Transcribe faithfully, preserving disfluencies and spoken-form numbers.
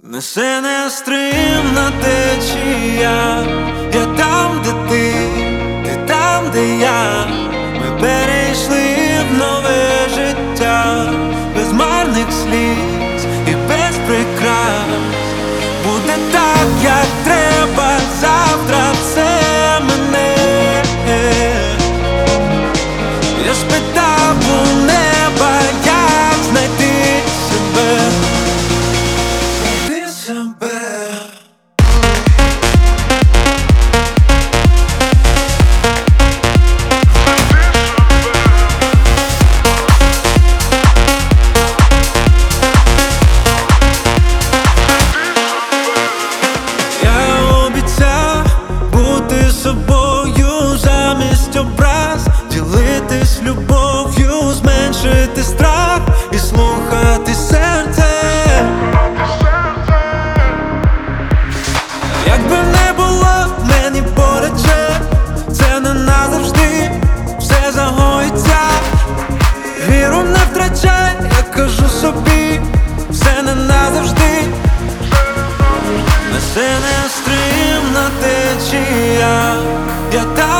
Несе нестримна течія, я там, де ти, ти там, де я. Ми перейшли в нове життя, без марних сліз і без прикрас. Буде так, як треба, завтра все мене. Я спитав у неба, як знайти себе. Знайти себе. Собою замість образ, ділитись любов'ю, зменшити страх і слухати серце. Якби не було мені поряд же, це не назавжди, все загоїться. Віру не втрачай, я кажу собі, все не назавжди. Несе нестримна течія, я там.